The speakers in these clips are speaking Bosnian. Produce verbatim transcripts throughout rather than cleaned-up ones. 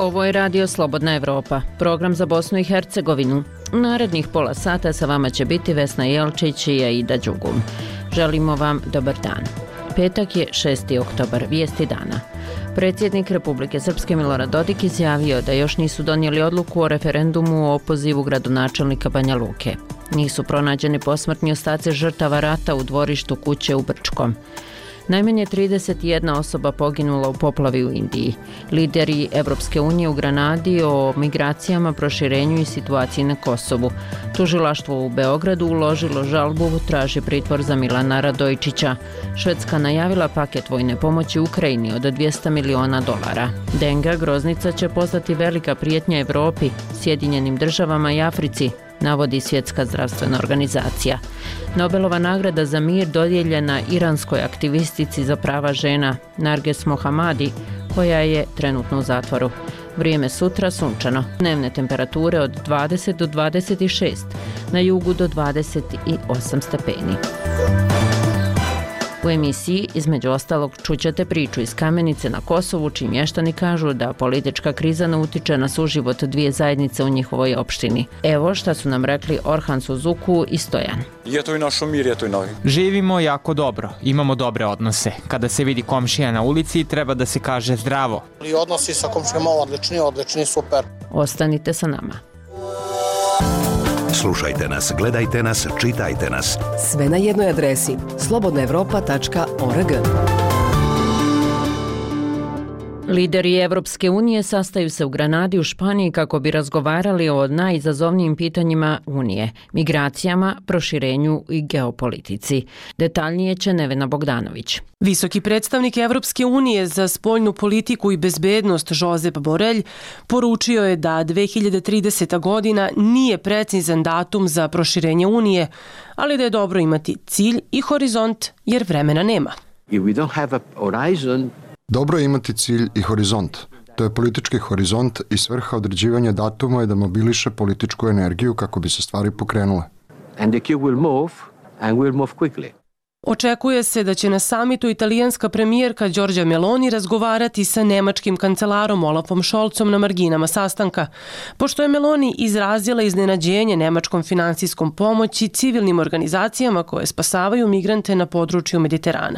Ovo je Radio Slobodna Evropa, program za Bosnu i Hercegovinu. U narednih pola sata sa vama će biti Vesna Jelčić i Aida Đugum. Želimo vam dobar dan. Petak je šesti oktobar, vijesti dana. Predsjednik Republike Srpske Milorad Dodik izjavio da još nisu donijeli odluku o referendumu o opozivu gradonačelnika Banja Luke. Nisu pronađeni posmrtni ostaci žrtava rata u dvorištu kuće u Brčkom. Najmanje trideset jedna osoba poginula u poplavi u Indiji. Lideri Evropske unije u Granadi o migracijama, proširenju i situaciji na Kosovu. Tužilaštvo u Beogradu uložilo žalbu, traži pritvor za Milana Radojčića. Švedska najavila paket vojne pomoći Ukrajini od dvjesto miliona dolara. Denga groznica će postati velika prijetnja Evropi, Sjedinjenim državama i Africi, navodi Svjetska zdravstvena organizacija. Nobelova nagrada za mir dodijeljena iranskoj aktivistici za prava žena Narges Mohammadi, koja je trenutno u zatvoru. Vrijeme sutra sunčano. Dnevne temperature od dvadeset do dvadeset šest, na jugu do dvadeset osam stepeni. U emisiji, između ostalog, čućete priču iz Kamenice na Kosovu, čiji mještani kažu da politička kriza ne utiče na suživot dvije zajednice u njihovoj opštini. Evo šta su nam rekli Orhan Suzuku i Stojan. Je to i naš mir, je to i novi. Živimo jako dobro, imamo dobre odnose. Kada se vidi komšija na ulici, treba da se kaže zdravo. I odnosi sa komšijama odlični, odlični, super. Ostanite sa nama. Slušajte nas, gledajte nas, čitajte nas. Sve na jednoj adresi slobodna evropa tačka org. Lideri Evropske unije sastaju se u Granadi u Španiji kako bi razgovarali o najizazovnijim pitanjima Unije, migracijama, proširenju i geopolitici. Detaljnije će Nevena Bogdanović. Visoki predstavnik Evropske unije za spoljnu politiku i bezbednost Josep Borrell poručio je da dve hiljade trideseta godina nije precizan datum za proširenje Unije, ali da je dobro imati cilj i horizont jer vremena nema. If we don't have a horizon, dobro je imati cilj i horizont. To je politički horizont i svrha određivanja datuma je da mobiliše političku energiju kako bi se stvari pokrenule. And the queue will move and will move quickly. Očekuje se da će na samitu italijanska premijerka Giorgia Meloni razgovarati sa nemačkim kancelarom Olafom Scholzom na marginama sastanka, pošto je Meloni izrazila iznenađenje nemačkom finansijskom pomoći civilnim organizacijama koje spasavaju migrante na području Mediterana.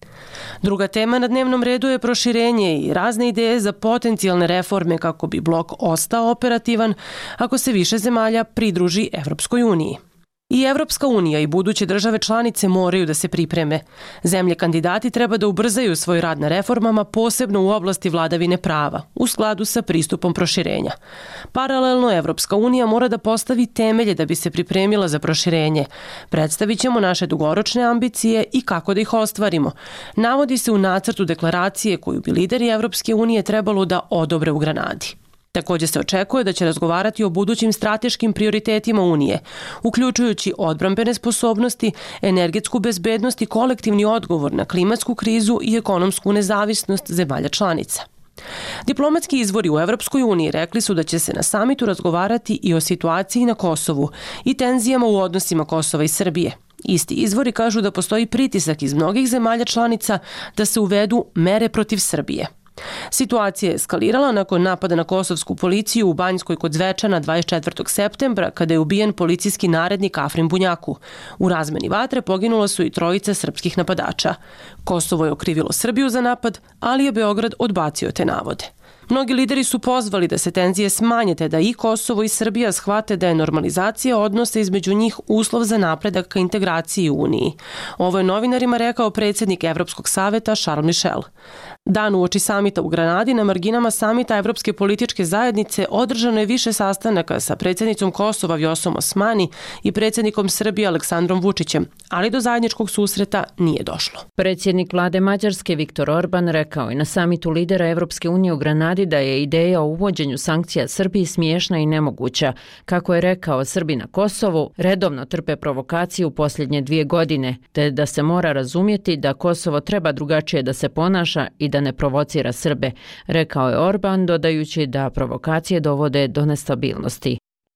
Druga tema na dnevnom redu je proširenje i razne ideje za potencijalne reforme kako bi blok ostao operativan ako se više zemalja pridruži Evropskoj uniji. I Evropska unija i buduće države članice moraju da se pripreme. Zemlje kandidati treba da ubrzaju svoj rad na reformama, posebno u oblasti vladavine prava, u skladu sa pristupom proširenja. Paralelno, Evropska unija mora da postavi temelje da bi se pripremila za proširenje. Predstavit ćemo naše dugoročne ambicije i kako da ih ostvarimo. Navodi se u nacrtu deklaracije koju bi lideri Evropske unije trebalo da odobre u Granadi. Također se očekuje da će razgovarati o budućim strateškim prioritetima Unije, uključujući odbrambene sposobnosti, energetsku bezbednost i kolektivni odgovor na klimatsku krizu i ekonomsku nezavisnost zemalja članica. Diplomatski izvori u Evropskoj uniji rekli su da će se na samitu razgovarati i o situaciji na Kosovu i tenzijama u odnosima Kosova i Srbije. Isti izvori kažu da postoji pritisak iz mnogih zemalja članica da se uvedu mere protiv Srbije. Situacija je eskalirala nakon napada na kosovsku policiju u Banjskoj kod Zvečana dvadeset četvrtog septembra kada je ubijen policijski narednik Afrim Bunjaku. U razmeni vatre poginula su i trojica srpskih napadača. Kosovo je okrivilo Srbiju za napad, ali je Beograd odbacio te navode. Mnogi lideri su pozvali da se tenzije smanje te da i Kosovo i Srbija shvate da je normalizacija odnosa između njih uslov za napredak ka integraciji u Uniji. Ovo je novinarima rekao predsjednik Evropskog saveta Charles Michel. Dan uoči samita u Granadi na marginama samita Evropske političke zajednice održano je više sastanaka sa predsjednicom Kosova Vjosom Osmani i predsjednikom Srbije Aleksandrom Vučićem, ali do zajedničkog susreta nije došlo. Predsjednik vlade Mađarske Viktor Orban rekao je na samitu lidera Evropske unije u Granadi da je ideja o uvođenju sankcija Srbiji smiješna i nemoguća. Kako je rekao, Srbi na Kosovu redovno trpe provokaciju u posljednje dvije godine, te da se mora razumjeti da Kosovo treba drugačije da se ponaša i da ne provocira Srbe, rekao je Orban, dodajući da provokacije dovode do nestabilnosti.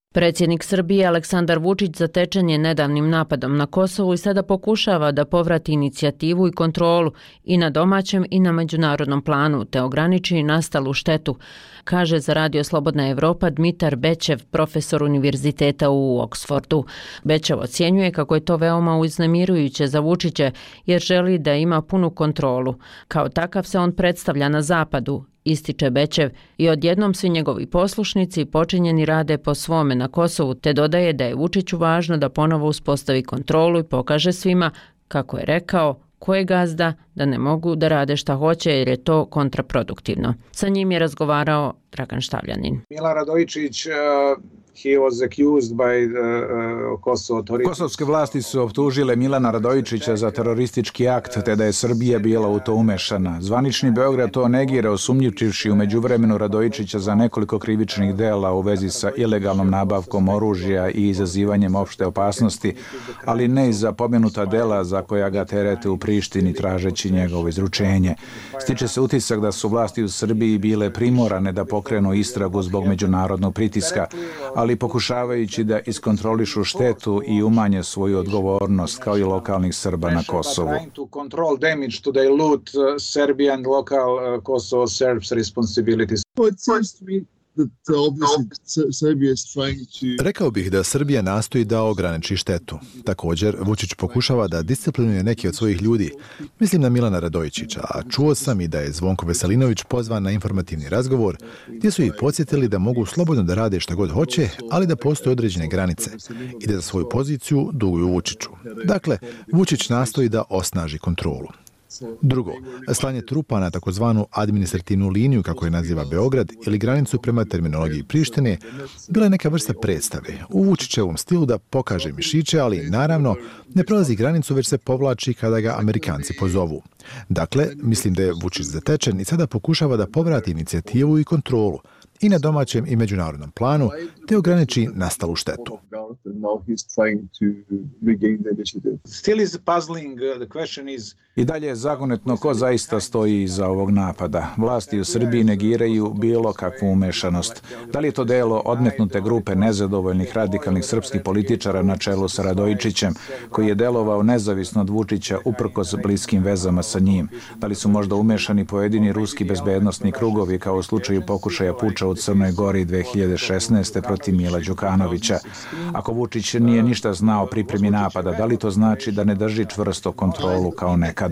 Predsjednik Srbije Aleksandar Vučić zatečen je nedavnim napadom na Kosovu i sada pokušava da povrati inicijativu i kontrolu i na domaćem i na međunarodnom planu, te ograniči nastalu štetu, kaže za Radio Slobodna Evropa Dmitar Bećev, profesor univerziteta u Oksfordu. Bećev ocjenjuje kako je to veoma uznemirujuće za Vučića jer želi da ima punu kontrolu. Kao takav se on predstavlja na zapadu, ističe Bećev, i odjednom svi njegovi poslušnici počinjeni rade po svome na Kosovu, te dodaje da je Vučiću važno da ponovo uspostavi kontrolu i pokaže svima, kako je rekao, ko je gazda, da ne mogu da rade šta hoće jer je to kontraproduktivno. Sa njim je razgovarao Dragan Štavljanin. Milan Radojičić, uh, he was accused by the, uh, Kosovo authorities. Kosovske vlasti su optužile Milana Radojičića za teroristički akt, te da je Srbija bila u to umešana. Zvanični Beograd to negira, osumnjivši u međuvremenu Radojičića za nekoliko krivičnih dela u vezi sa ilegalnom nabavkom oružja i izazivanjem opšte opasnosti, ali ne i za pomenuta dela za koja ga terete u Prištini tražeći njegovo izručenje. Stiče se utisak da su vlasti u Srbiji bile primorane da pokrenu istragu zbog međunarodnog pritiska, ali pokušavajući da iskontrolišu štetu i umanje svoju odgovornost kao i lokalnih Srba na Kosovu. Rekao bih da Srbija nastoji da ograniči štetu. Također, Vučić pokušava da disciplinuje neki od svojih ljudi. Mislim na Milana Radojičića, a čuo sam i da je Zvonko Veselinović pozvan na informativni razgovor, gdje su ih podsjetili da mogu slobodno da rade šta god hoće, ali da postoje određene granice i da za svoju poziciju duguju Vučiću. Dakle, Vučić nastoji da osnaži kontrolu. Drugo, slanje trupa na takozvanu administrativnu liniju, kako je naziva Beograd, ili granicu prema terminologiji Prištine, bila je neka vrsta predstave u Vučićevom stilu da pokaže mišiće, ali naravno ne prolazi granicu, već se povlači kada ga Amerikanci pozovu. Dakle, mislim da je Vučić zatečen i sada pokušava da povrati inicijativu i kontrolu i na domaćem i međunarodnom planu, te ograniči nastalu štetu. I dalje je zagonetno ko zaista stoji iza ovog napada. Vlasti u Srbiji negiraju bilo kakvu umešanost. Da li je to delo odmetnute grupe nezadovoljnih radikalnih srpskih političara na čelu sa Radojičićem, koji je delovao nezavisno od Vučića uprkos bliskim vezama sa njim? Da li su možda umešani pojedini ruski bezbednosni krugovi kao u slučaju pokušaja puča u Crnoj Gori dve hiljade šesnaeste. protiv Mila Đukanovića? Ako Vučić nije ništa znao o pripremi napada, da li to znači da ne drži čvrsto kontrolu kao nekada?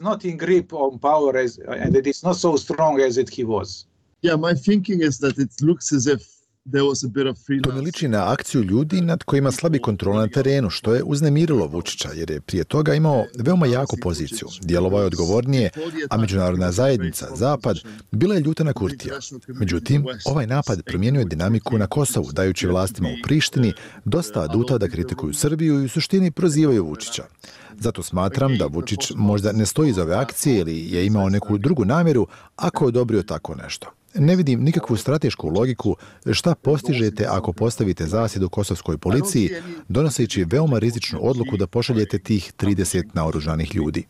To mi liči na akciju ljudi nad kojima slabi kontrola na terenu, što je uznemirilo Vučića, jer je prije toga imao veoma jaku poziciju. Djelovao je odgovornije, a međunarodna zajednica, Zapad, bila je ljuta na Kurtija. Međutim, ovaj napad promijenio je dinamiku na Kosovu, dajući vlastima u Prištini dosta aduta da kritikuju Srbiju i u suštini prozivaju Vučića. Zato smatram da Vučić možda ne stoji iza ove akcije ili je imao neku drugu namjeru ako je odobrio tako nešto. Ne vidim nikakvu stratešku logiku šta postižete ako postavite zasjedu kosovskoj policiji, donoseći veoma rizičnu odluku da pošaljete tih trideset naoružanih ljudi.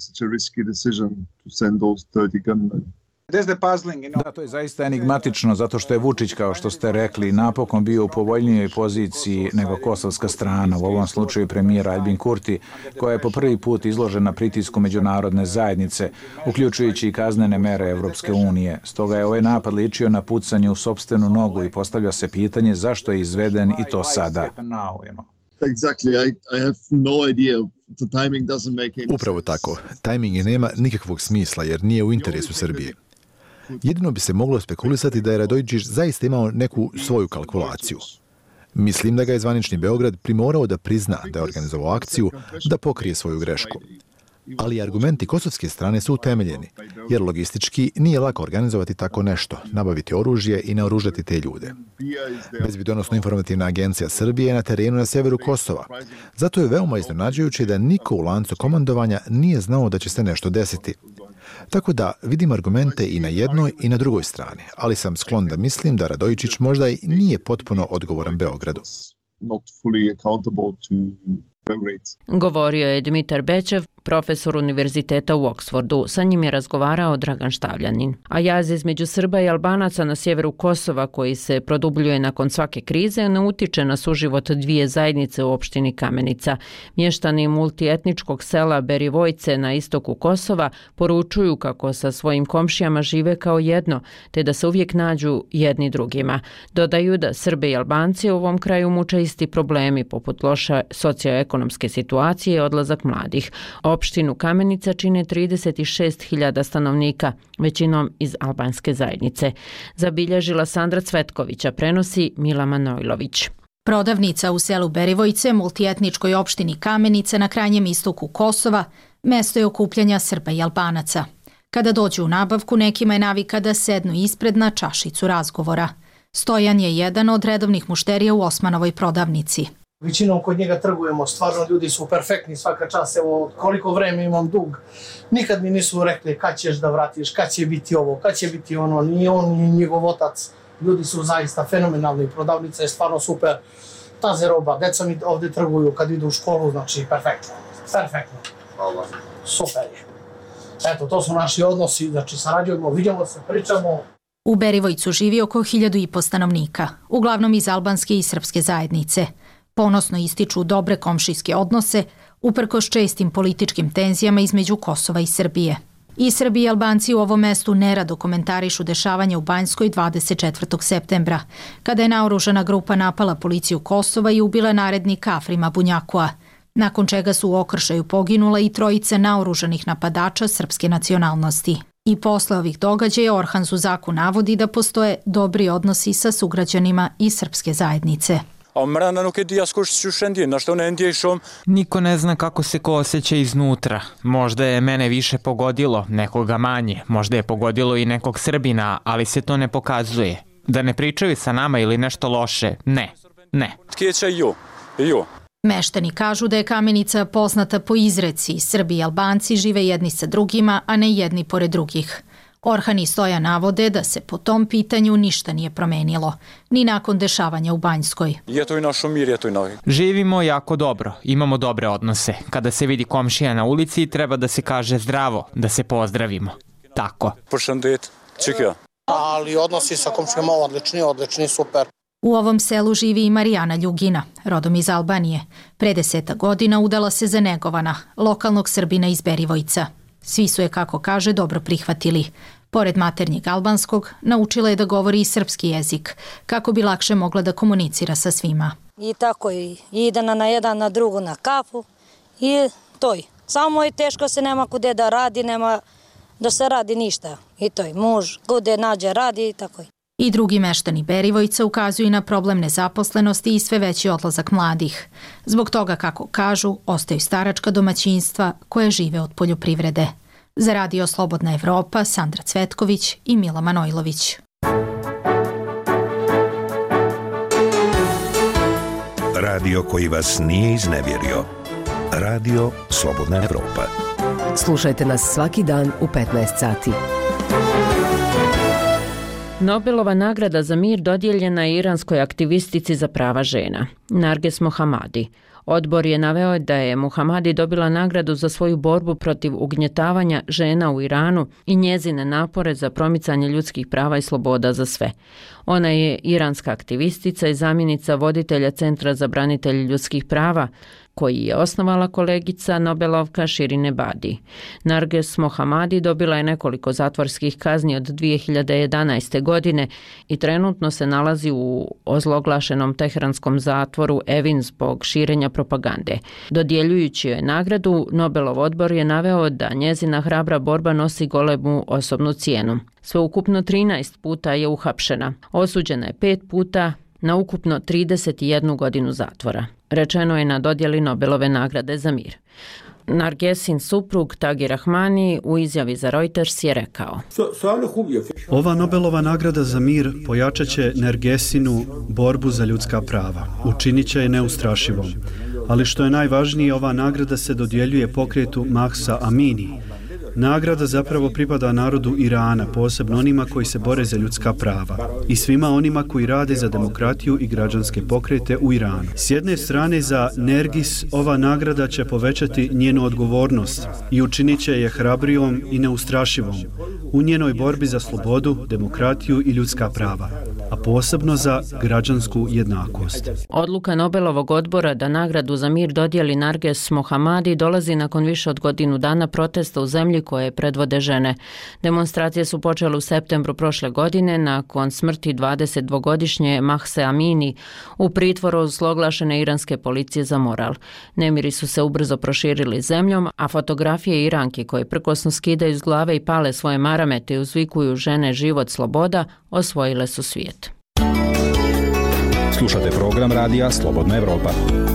Da, to je zaista enigmatično, zato što je Vučić, kao što ste rekli, napokon bio u povoljnijoj poziciji nego kosovska strana, u ovom slučaju premijer Aljbin Kurti, koja je po prvi put izložena pritisku međunarodne zajednice, uključujući i kaznene mere Evropske unije. Stoga je ovaj napad ličio na pucanje u sopstvenu nogu i postavlja se pitanje zašto je izveden i to sada. Upravo tako. Tajming nema nikakvog smisla jer nije u interesu Srbije. Jedino bi se moglo spekulisati da je Radojičić zaista imao neku svoju kalkulaciju. Mislim da ga je zvanični Beograd primorao da prizna da je organizovao akciju, da pokrije svoju grešku. Ali argumenti kosovske strane su utemeljeni, jer logistički nije lako organizovati tako nešto, nabaviti oružje i naoružati te ljude. Bezbjednosno informativna agencija Srbije je na terenu na severu Kosova. Zato je veoma iznenađujuće da niko u lancu komandovanja nije znao da će se nešto desiti. Tako da vidim argumente i na jednoj i na drugoj strani, ali sam sklon da mislim da Radojičić možda i nije potpuno odgovoran Beogradu. Govorio je Dmitar Bećev, profesor univerziteta u Oksfordu. Sa njim je razgovarao Dragan Štavljanin. A jaz između Srba i Albanaca na sjeveru Kosova, koji se produbljuje nakon svake krize, ne utiče na suživot dvije zajednice u opštini Kamenica. Mještani multietničkog sela Berivojce na istoku Kosova poručuju kako sa svojim komšijama žive kao jedno, te da se uvijek nađu jedni drugima. Dodaju da Srbe i Albanci u ovom kraju muče isti problemi, poput loše socioekonomske situacije i odlazak mladih. Opštinu Kamenica čine trideset šest hiljada stanovnika, većinom iz albanske zajednice. Zabilježila Sandra Cvetkovića, prenosi Mila Manojlović. Prodavnica u selu Berivojce, multietničkoj opštini Kamenica na krajnjem istoku Kosova, mesto je okupljanja Srba i Albanaca. Kada dođu u nabavku, nekima je navika da sednu ispred na čašicu razgovora. Stojan je jedan od redovnih mušterija u Osmanovoj prodavnici. Većinom kod njega trgujemo, stvarno ljudi su perfektni svaka čas, evo koliko vreme imam dug. Nikad mi nisu rekli kad ćeš da vratiš, kad će biti ovo, kad će biti ono, ni on ni njegov otac. Ljudi su zaista fenomenalni, prodavnica je stvarno super. Taze roba, deca mi ovdje trguju kad idu u školu, znači perfektno, perfektno. Super je. Eto, to su naši odnosi, znači sarađujemo, vidimo se, pričamo. U Berivojcu živi oko hiljadu i po stanovnika, uglavnom iz albanske i srpske zajednice. Ponosno ističu dobre komšijske odnose, uprkos čestim političkim tenzijama između Kosova i Srbije. I Srbi i Albanci u ovom mestu nerado komentarišu dešavanja u Banjskoj dvadeset četvrtog septembra, kada je naoružana grupa napala policiju Kosova i ubila narednika Afrima Bunjakua, nakon čega su u okršaju poginula i trojice naoružanih napadača srpske nacionalnosti. I posle ovih događaja Orhan Zuzaku navodi da postoje dobri odnosi sa sugrađanima i srpske zajednice. Niko ne zna kako se ko osjeća iznutra. Možda je mene više pogodilo, nekoga manje. Možda je pogodilo i nekog Srbina, ali se to ne pokazuje. Da ne pričaju sa nama ili nešto loše, ne, ne. Meštani kažu da je Kamenica poznata po izreci Srbi i Albanci žive jedni sa drugima, a ne jedni pored drugih. Orhan i Stojan navode da se po tom pitanju ništa nije promenilo, ni nakon dešavanja u Banjskoj. Živimo jako dobro, imamo dobre odnose. Kada se vidi komšija na ulici, treba da se kaže zdravo, da se pozdravimo. Tako. Ali odnosi sa komšijama odlični, odlični, super. U ovom selu živi i Marijana Ljugina, rodom iz Albanije. Pre deseta godina udala se za Negovana, lokalnog Srbina iz Berivojca. Svi su je, kako kaže, dobro prihvatili. Pored maternjeg albanskog, naučila je da govori i srpski jezik, kako bi lakše mogla da komunicira sa svima. I tako i ide na jedan, na drugu, na kafu i to je. Samo je teško, se nema kude da radi, nema da se radi ništa. I to je, muž kude nađe radi i tako je. I drugi meštani Berivojca ukazuju na problem nezaposlenosti i sve veći odlazak mladih. Zbog toga, kako kažu, ostaju staračka domaćinstva koje žive od poljoprivrede. Za Radio Slobodna Evropa, Sandra Cvetković i Mila Manojlović. Radio koji vas nije iznevjerio. Radio Slobodna Evropa. Slušajte nas svaki dan u petnaest sati. Nobelova nagrada za mir dodijeljena je iranskoj aktivistici za prava žena, Narges Mohammadi. Odbor je naveo da je Mohammadi dobila nagradu za svoju borbu protiv ugnjetavanja žena u Iranu i njezine napore za promicanje ljudskih prava i sloboda za sve. Ona je iranska aktivistica i zamjenica voditelja Centra za branitelje ljudskih prava, koji je osnovala kolegica Nobelovka Shirin Ebadi. Narges Mohammadi dobila je nekoliko zatvorskih kazni od dvije hiljade jedanaeste. godine i trenutno se nalazi u ozloglašenom teheranskom zatvoru Evin zbog širenja propagande. Dodjeljujući joj nagradu, Nobelov odbor je naveo da njezina hrabra borba nosi golemu osobnu cijenu. Sveukupno trinaest puta je uhapšena. Osuđena je pet puta na ukupno trideset jednu godinu zatvora. Rečeno je na dodjeli Nobelove nagrade za mir. Nargesin suprug Tagi Rahmani u izjavi za Reuters je rekao: Ova Nobelova nagrada za mir pojačat će Nargesinu borbu za ljudska prava, učinit će je neustrašivom. Ali što je najvažnije, ova nagrada se dodjeljuje pokretu Mahsa Amini, Nagrada zapravo pripada narodu Irana, posebno onima koji se bore za ljudska prava i svima onima koji rade za demokratiju i građanske pokrete u Iranu. S jedne strane za Nergis ova nagrada će povećati njenu odgovornost i učinit će je hrabrijom i neustrašivom u njenoj borbi za slobodu, demokratiju i ljudska prava, a posebno za građansku jednakost. Odluka Nobelovog odbora da nagradu za mir dodijeli Narges Mohammadi dolazi nakon više od godinu dana protesta u zemlji koje predvode žene. Demonstracije su počele u septembru prošle godine nakon smrti dvadesetdvogodišnje Mahse Amini u pritvoru od zloglašene iranske policije za moral. Nemiri su se ubrzo proširili zemljom, a fotografije Iranki koje prkosno skidaju iz glave i pale svoje marame te uzvikuju žene život sloboda osvojile su svijet. Slušate program radija Slobodna Evropa.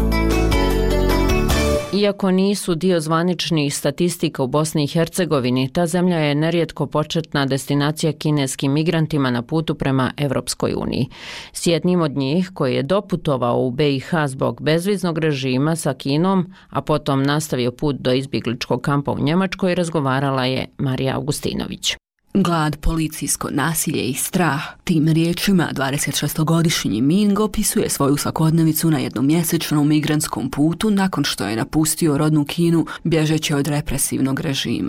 Iako nisu dio zvaničnih statistika u Bosni i Hercegovini, ta zemlja je nerijetko početna destinacija kineskim migrantima na putu prema Evropskoj uniji. S jednim od njih, koji je doputovao u be i ha zbog bezviznog režima sa Kinom, a potom nastavio put do izbjegličkog kampa u Njemačkoj, razgovarala je Marija Augustinović. Glad, policijsko nasilje i strah. Tim riječima dvadesetšestogodišnji Ming opisuje svoju svakodnevicu na jednomjesečnom migrantskom putu nakon što je napustio rodnu Kinu bježeći od represivnog režima.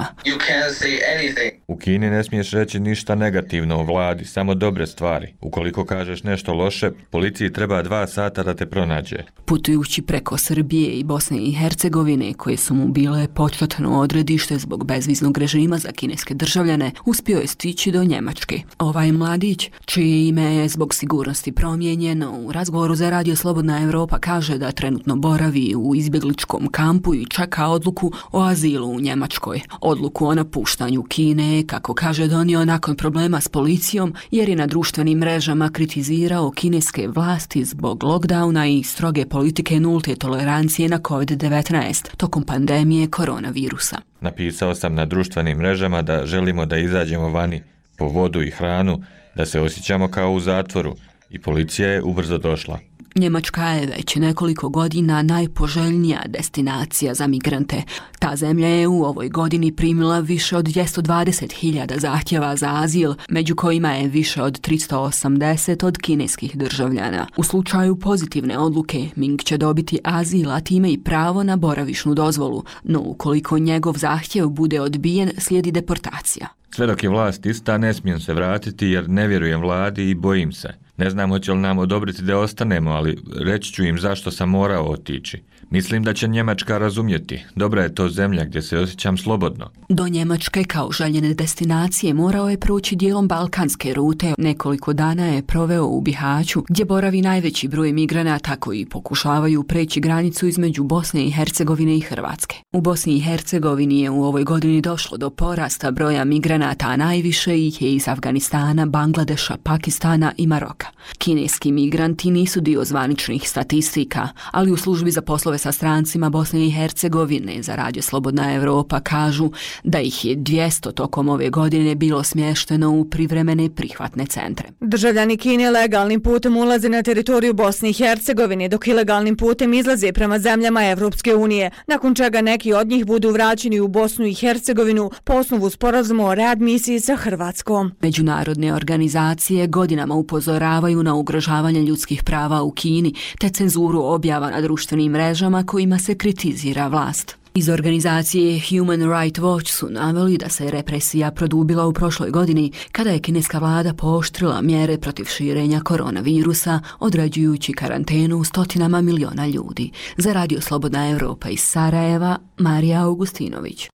U Kini ne smiješ reći ništa negativno o vladi, samo dobre stvari. Ukoliko kažeš nešto loše, policiji treba dva sata da te pronađe. Putujući preko Srbije i Bosne i Hercegovine, koje su mu bile početno odredište zbog bezviznog režima za kineske državljane, uspio je stići do Njemačke. Ovaj mladić, čije ime je zbog sigurnosti promijenjeno, u razgovoru za Radio Slobodna Evropa kaže da trenutno boravi u izbjegličkom kampu i čeka odluku o azilu u Njemačkoj. Odluku o napuštanju Kine, kako kaže, donio nakon problema s policijom jer je na društvenim mrežama kritizirao kineske vlasti zbog lockdowna i stroge politike nulte tolerancije na kovid devetnaest tokom pandemije koronavirusa. Napisao sam na društvenim mrežama da želimo da izađemo vani po vodu i hranu, da se osjećamo kao u zatvoru i policija je ubrzo došla. Njemačka je već nekoliko godina najpoželjnija destinacija za migrante. Ta zemlja je u ovoj godini primila više od dvjesto dvadeset hiljada zahtjeva za azil, među kojima je više od tristo osamdeset od kineskih državljana. U slučaju pozitivne odluke, Ming će dobiti azil, a time i pravo na boravišnu dozvolu, no ukoliko njegov zahtjev bude odbijen, slijedi deportacija. Sve dok je vlast ista, ne smijem se vratiti jer ne vjerujem vladi i bojim se. Ne znam hoće li nam odobriti da ostanemo, ali reći ću im zašto sam morao otići. Mislim da će Njemačka razumjeti. Dobra je to zemlja gdje se osjećam slobodno. Do Njemačke kao željene destinacije morao je proći dijelom balkanske rute. Nekoliko dana je proveo u Bihaću, gdje boravi najveći broj migranata koji pokušavaju preći granicu između Bosne i Hercegovine i Hrvatske. U Bosni i Hercegovini je u ovoj godini došlo do porasta broja migranata, a najviše ih je iz Afganistana, Bangladeša, Pakistana i Maroka. Kineski migranti nisu dio zvaničnih statistika, ali u službi za poslove sa strancima Bosne i Hercegovine za Radio Slobodna Evropa kažu da ih je dvjesto tokom ove godine bilo smješteno u privremene prihvatne centre. Državljani Kine legalnim putem ulaze na teritoriju Bosne i Hercegovine, dok ilegalnim putem izlaze prema zemljama Evropske unije, nakon čega neki od njih budu vraćeni u Bosnu i Hercegovinu po osnovu sporazuma o readmisiji sa Hrvatskom. Međunarodne organizacije godinama upozoravaju na ugrožavanje ljudskih prava u Kini te cenzuru objava na društvenim mrežama kojima se kritizira vlast. Iz organizacije Human Rights Watch su naveli da se represija produbila u prošloj godini kada je kineska vlada pooštrila mjere protiv širenja koronavirusa, određujući karantenu stotinama miliona ljudi. Za Radio Slobodna Evropa iz Sarajeva, Marija Augustinović.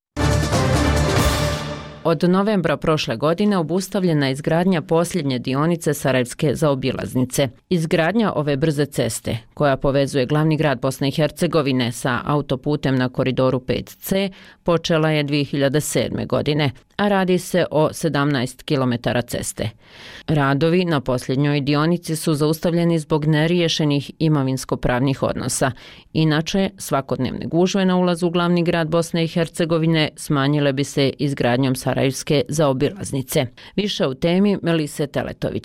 Od novembra prošle godine obustavljena je izgradnja posljednje dionice Sarajevske zaobilaznice. Izgradnja ove brze ceste, koja povezuje glavni grad Bosne i Hercegovine sa autoputem na koridoru pet ce, počela je dvije hiljade sedme. godine, a radi se o sedamnaest kilometara ceste. Radovi na posljednjoj dionici su zaustavljeni zbog neriješenih imovinsko-pravnih odnosa. Inače, svakodnevne gužve na ulazu u glavni grad Bosne i Hercegovine smanjile bi se izgradnjom Sarajevske zaobilaznice. Više u temi Melise Teletović.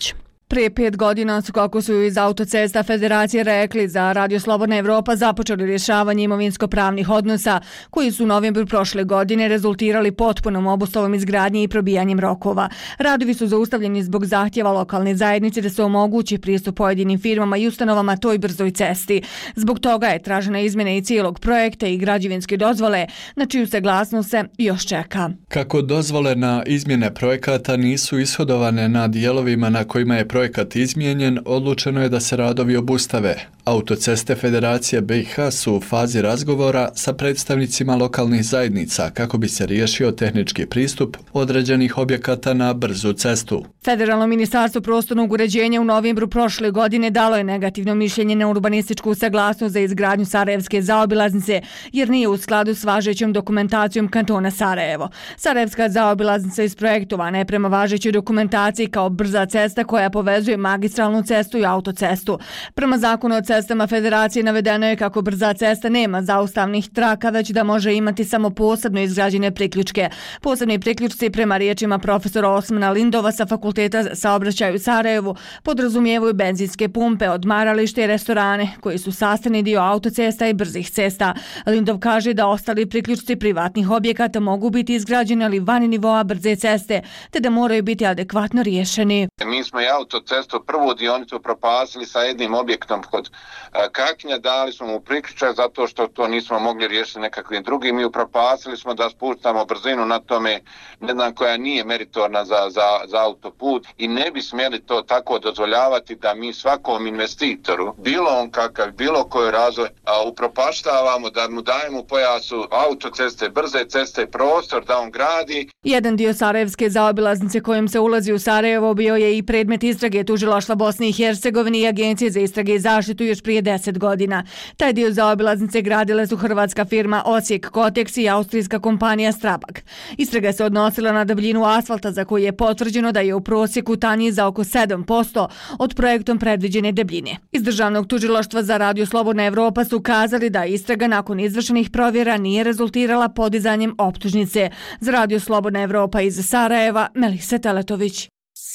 Prije pet godina su, kako su iz Autocesta Federacije rekli, za Radio Slobodna Evropa započeli rješavanje imovinsko-pravnih odnosa koji su u novembru prošle godine rezultirali potpunom obustavom izgradnje i probijanjem rokova. Radovi su zaustavljeni zbog zahtjeva lokalne zajednice da se omogući pristup pojedinim firmama i ustanovama toj brzoj cesti. Zbog toga je tražena izmjena i cijelog projekta i građevinske dozvole, na čiju saglasnost se još čeka. Kako dozvole na izmjene projekata nisu ishodovane na dijelovima na kojima je projekat izmijenjen, odlučeno je da se radovi obustave. Autoceste Federacije B i H su u fazi razgovora sa predstavnicima lokalnih zajednica kako bi se riješio tehnički pristup određenih objekata na brzu cestu. Federalno ministarstvo prostornog uređenja u novembru prošle godine dalo je negativno mišljenje na urbanističku saglasnost za izgradnju Sarajevske zaobilaznice jer nije u skladu s važećom dokumentacijom kantona Sarajevo. Sarajevska zaobilaznica isprojektovana je prema važećoj dokumentaciji kao brza cesta koja povezuje magistralnu cestu i autocestu. Prema zakonu o cestama Federacije navedeno je kako brza cesta nema zaustavnih traka, već da može imati samo posebno izgrađene priključke. Posebni priključci, prema riječima profesora Osmana Lindova sa Fakulteta za saobraćaj u Sarajevu, podrazumijevaju benzinske pumpe, odmaralište i restorane koji su sastavni dio autocesta i brzih cesta. Lindov kaže da ostali priključci privatnih objekata mogu biti izgrađeni ali van nivoa brze ceste, te da moraju biti adekvatno riješeni. Mi smo i autocestu prvu dionicu propasili sa jednim objektom kod Kaknja, dali smo mu priključak zato što to nismo mogli riješiti nekakvim drugim i upropasili smo da spuštamo brzinu na tome, ne znam, koja nije meritorna za, za, za autoput i ne bi smjeli to tako dozvoljavati da mi svakom investitoru, bilo on kakav, bilo koji razvoj, upropaštavamo, da mu dajemo pojasu autoceste, brze ceste, prostor da on gradi. Jedan dio Sarajevske zaobilaznice kojim se ulazi u Sarajevo bio je i predmet istrage tužilaštva Bosne i Hercegovine i Agencije za istrage i zaštitu još prije deset godina. Taj dio zaobilaznice gradile su hrvatska firma Osijek Koteks i austrijska kompanija Strabag. Istraga se odnosila na debljinu asfalta za koju je potvrđeno da je u prosjeku tanji za oko sedam posto od projektom predviđene debljine. Iz Državnog tužilaštva za Radio Slobodna Evropa su kazali da istraga nakon izvršenih provjera nije rezultirala podizanjem optužnice. Za Radio Slobodna Evropa iz Sarajeva, Melisa Teletović.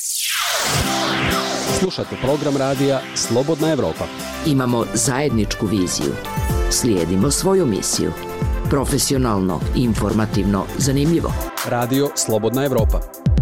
Slušate program radija Slobodna Evropa. Imamo zajedničku viziju. Slijedimo svoju misiju. Profesionalno, informativno, zanimljivo. Radio Slobodna Evropa.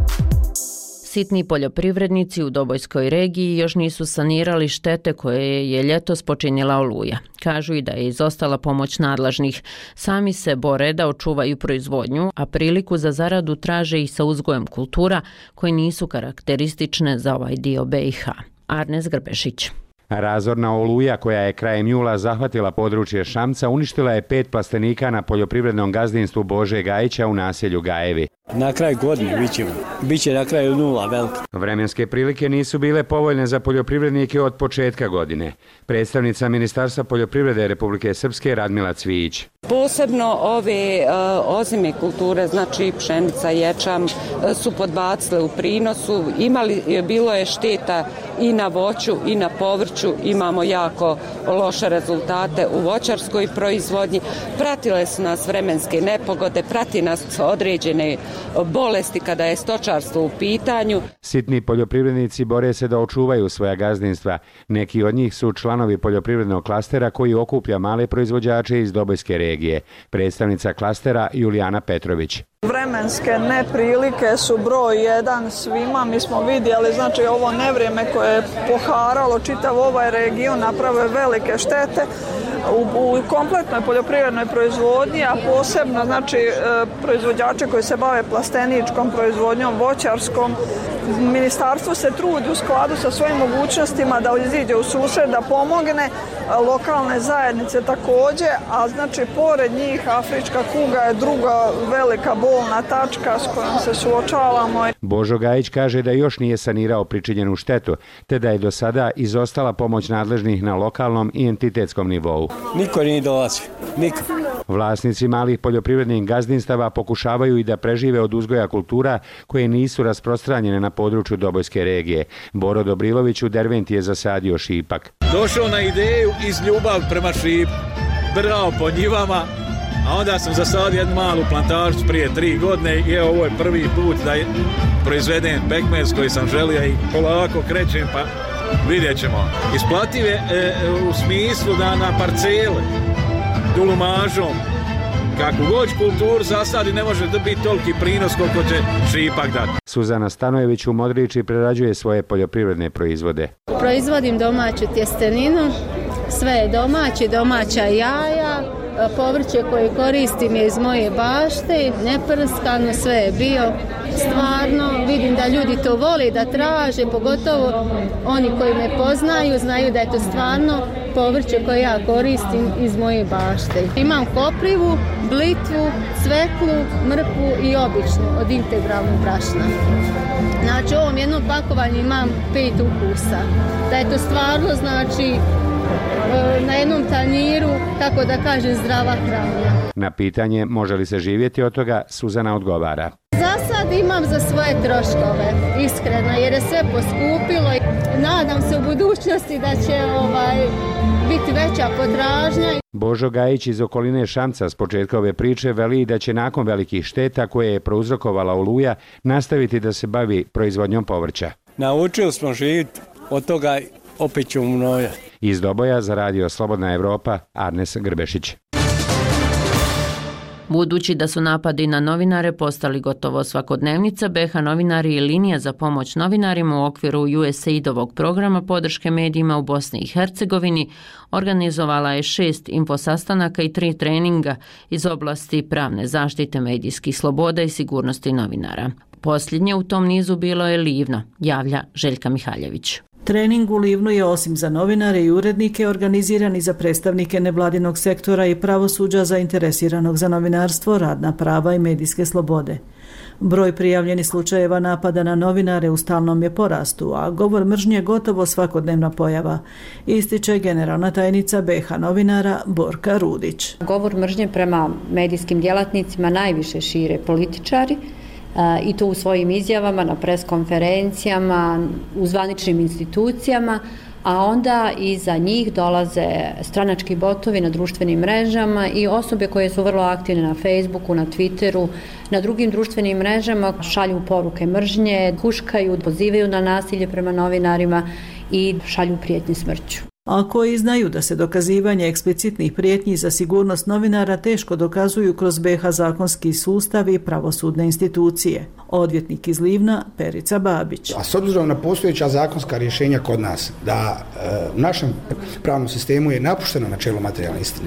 Sitni poljoprivrednici u Dobojskoj regiji još nisu sanirali štete koje je ljetos počinjela oluja. Kažu i da je izostala pomoć nadležnih. Sami se bore da očuvaju proizvodnju, a priliku za zaradu traže i sa uzgojem kultura koje nisu karakteristične za ovaj dio B i H. Arnes Grbešić. Razorna oluja koja je krajem jula zahvatila područje Šamca uništila je pet plastenika na poljoprivrednom gazdinstvu Bože Gajića u naselju Gajevi. Na kraj godine bit ćemo. Biće na kraju nula velika. Vremenske prilike nisu bile povoljne za poljoprivrednike od početka godine. Predstavnica Ministarstva poljoprivrede Republike Srpske Radmila Cvijić. Posebno ove uh, ozime kulture, znači pšenica, ječam, uh, su podbacile u prinosu. Imali, bilo je šteta i na voću i na povrću. Imamo jako loše rezultate u voćarskoj proizvodnji. Pratile su nas vremenske nepogode, prati nas određene bolesti kada je stočarstvo u pitanju. Sitni poljoprivrednici bore se da očuvaju svoja gazdinstva. Neki od njih su članovi poljoprivrednog klastera koji okuplja male proizvođače iz Dobojske regije. Predstavnica klastera Julijana Petrović. Vremenske neprilike su broj jedan svima. Mi smo vidjeli, znači ovo nevrijeme koje je poharalo čitav ovaj region, napravio velike štete u, u kompletnoj poljoprivrednoj proizvodnji, a posebno znači proizvođače koji se bave plasteničkom proizvodnjom, voćarskom. Ministarstvo se trudi u skladu sa svojim mogućnostima da iziđe u susret, da pomogne, lokalne zajednice također, a znači pored njih afrička kuga je druga velika bolna tačka s kojom se suočavamo. Božo Gajić kaže da još nije sanirao pričinjenu štetu, te da je do sada izostala pomoć nadležnih na lokalnom i entitetskom nivou. Niko nije dolazi, niko. Vlasnici malih poljoprivrednih gazdinstava pokušavaju i da prežive od uzgoja kultura koje nisu rasprostranjene na području Dobojske regije. Boro Dobrilović u Derventi je zasadio šipak. Došao na ideju iz ljubav prema šipu, brao po njivama a onda sam zasadio jednu malu plantažu prije tri godine i evo ovo je prvi put da je proizvedem pekmez koji sam želio i polako krećem, pa vidjet ćemo. Isplativ je e, u smislu da na parcele dulumažom kako god kulturu zasadi ne može da biti toliki prinos koliko će šipak dati. Suzana Stanojević u Modriči prerađuje svoje poljoprivredne proizvode. Proizvodim domaću tjesteninu, sve je domaće, domaća jaja, povrće koje koristim je iz moje bašte, neprskano, sve je bio. Stvarno vidim da ljudi to vole, da traže, pogotovo oni koji me poznaju, znaju da je to stvarno povrće koje ja koristim iz moje bašte. Imam koprivu, blitvu, cveklu, mrkvu i običnu od integralnog brašna. Znači u ovom jednom pakovanju imam pet ukusa. Da je to stvarno, znači, na jednom tanjiru, kako da kažem, zdrava hrana. Na pitanje može li se živjeti od toga, Suzana odgovara. Za sad imam za svoje troškove, iskreno, jer je sve poskupilo. Nadam se u budućnosti da će ovaj, biti veća potražnja. Božo Gajić iz okoline Šamca s početka ove priče veli da će nakon velikih šteta koje je prouzrokovala oluja nastaviti da se bavi proizvodnjom povrća. Naučili smo živjeti od toga, opet ćemo mnojati. Iz Doboja za radio Slobodna Evropa, Arnes Grbešić. Budući da su napadi na novinare postali gotovo svakodnevnica, B iH novinari i linija za pomoć novinarima u okviru U S A I D-ovog programa podrške medijima u Bosni i Hercegovini organizovala je šest infosastanaka i tri treninga iz oblasti pravne zaštite medijskih sloboda i sigurnosti novinara. Posljednje u tom nizu bilo je Livno, javlja Željka Mihaljević. Trening u Livnu je osim za novinare i urednike organiziran i za predstavnike nevladinog sektora i pravosuđa zainteresiranog za novinarstvo, radna prava i medijske slobode. Broj prijavljenih slučajeva napada na novinare u stalnom je porastu, a govor mržnje gotovo svakodnevna pojava, ističe generalna tajnica B iH novinara Borka Rudić. Govor mržnje prema medijskim djelatnicima najviše šire političari, i to u svojim izjavama, na preskonferencijama, u zvaničnim institucijama, a onda iza njih dolaze stranački botovi na društvenim mrežama i osobe koje su vrlo aktivne na Facebooku, na Twitteru, na drugim društvenim mrežama, šalju poruke mržnje, huškaju, pozivaju na nasilje prema novinarima i šalju prijetnje smrću. A koji znaju da se dokazivanje eksplicitnih prijetnji za sigurnost novinara teško dokazuju kroz B iH zakonski sustav i pravosudne institucije. Odvjetnik iz Livna, Perica Babić. A s obzirom na postojeća zakonska rješenja kod nas, da e, u našem pravnom sistemu je napušteno načelo materijalne istine.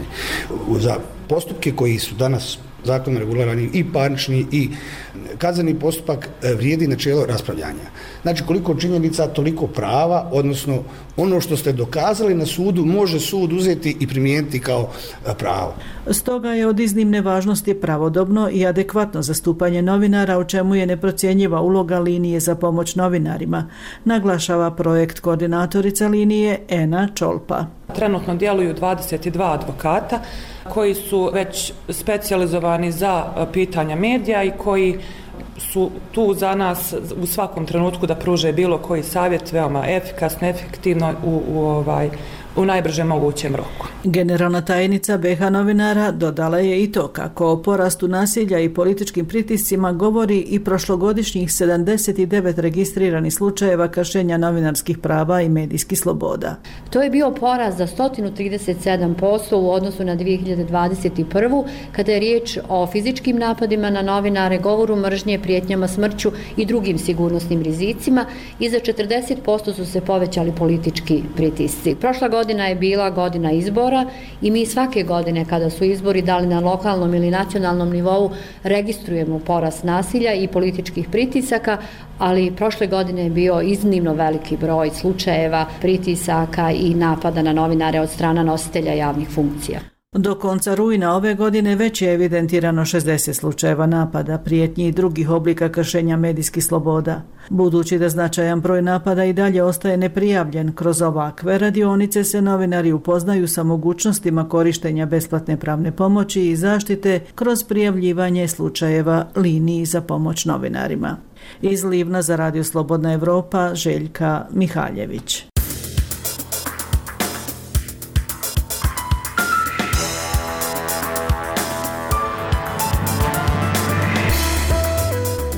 Za postupke koji su danas zakonom regulirani i parnični i kazneni postupak vrijedi načelo raspravljanja. Znači koliko činjenica, toliko prava, odnosno ono što ste dokazali na sudu može sud uzeti i primijeniti kao pravo. Stoga je od iznimne važnosti pravodobno i adekvatno zastupanje novinara, o čemu je neprocjenjiva uloga linije za pomoć novinarima, naglašava projekt koordinatorica linije Ena Čolpa. Trenutno djeluju dvadeset dva advokata koji su već specijalizovani za pitanja medija i koji su tu za nas u svakom trenutku da pruže bilo koji savjet veoma efikasno, efektivno u, u, ovaj, u najbržem mogućem roku. Generalna tajnica B iH novinara dodala je i to kako o porastu nasilja i političkim pritiscima govori i prošlogodišnjih sedamdeset devet registriranih slučajeva kršenja novinarskih prava i medijskih sloboda. To je bio porast za sto trideset sedam posto u odnosu na dvije hiljade dvadeset prvu. kada je riječ o fizičkim napadima na novinare, govoru mržnje, prijetnjama smrću i drugim sigurnosnim rizicima i za četrdeset posto su se povećali politički pritisci. Prošla godina je bila godina izbora i mi svake godine kada su izbori, da li na lokalnom ili nacionalnom nivou, registrujemo porast nasilja i političkih pritisaka, ali prošle godine je bio iznimno veliki broj slučajeva pritisaka i napada na novinare od strana nositelja javnih funkcija. Do konca rujna ove godine već je evidentirano šezdeset slučajeva napada, prijetnji i drugih oblika kršenja medijskih sloboda. Budući da značajan broj napada i dalje ostaje neprijavljen, kroz ovakve radionice se novinari upoznaju sa mogućnostima korištenja besplatne pravne pomoći i zaštite kroz prijavljivanje slučajeva liniji za pomoć novinarima. Iz Livna za radio Slobodna Evropa, Željka Mihaljević.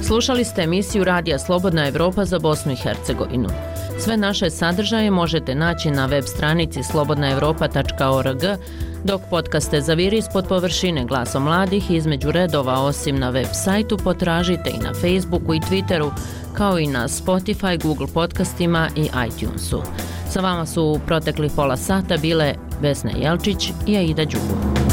Slušali ste emisiju Radija Slobodna Evropa za Bosnu i Hercegovinu. Sve naše sadržaje možete naći na web stranici slobodna evropa tačka org, dok podcaste Zaviri ispod površine Glasom mladih između redova osim na web sajtu potražite i na Facebooku i Twitteru, kao i na Spotify, Google podcastima i iTunesu. Sa vama su u proteklih pola sata bile Vesna Jelčić i Aida Đugum.